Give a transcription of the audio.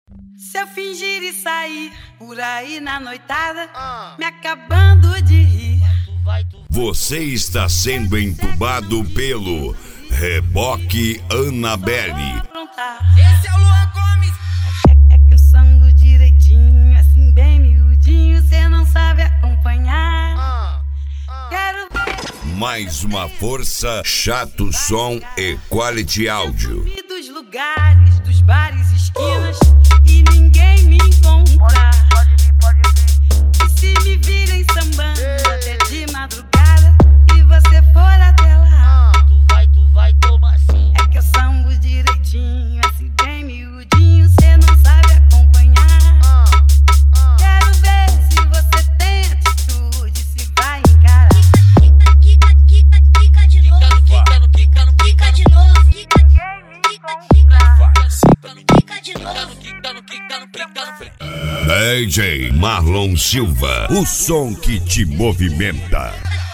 Se eu fingir e sair por aí na noitada, me acabando de rir. Você está sendo entubado pelo Reboque Annabelle. Esse é o Luan Gomes. É que eu sango direitinho, assim bem miudinho, cê não sabe acompanhar. Quero ver Mais uma força, Chato Som e Quality Áudio. dos lugares, dos bares, esquinas, e ninguém me encontrar. E se me virem sambando até de madrugada e você for até lá, Tu vai tomar assim. é que eu sambo direitinho, assim bem miudinho, cê não sabe acompanhar. Quero ver se você tem atitude, se vai encarar. Quica de novo. Quica de novo. Quica de novo. DJ Marlon Silva, o som que te movimenta.